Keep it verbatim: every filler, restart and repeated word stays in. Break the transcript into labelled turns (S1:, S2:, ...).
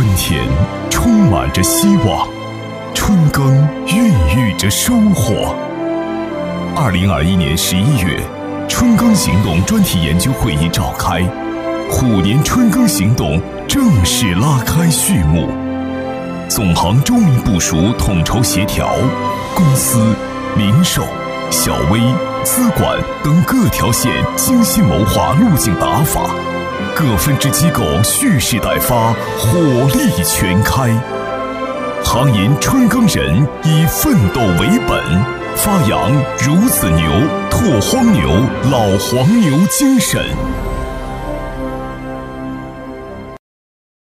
S1: 春天充满着希望，春耕孕育着收获。二零二一年十一月，春耕行动专题研究会议召开，虎年春耕行动正式拉开序幕。总行周密部署，统筹协调，公司、零售、小微、资管等各条线精心谋划路径打法，各分支机构蓄势待发，火力全开。行业春耕人以奋斗为本，发扬孺子牛、拓荒牛、老黄牛精神，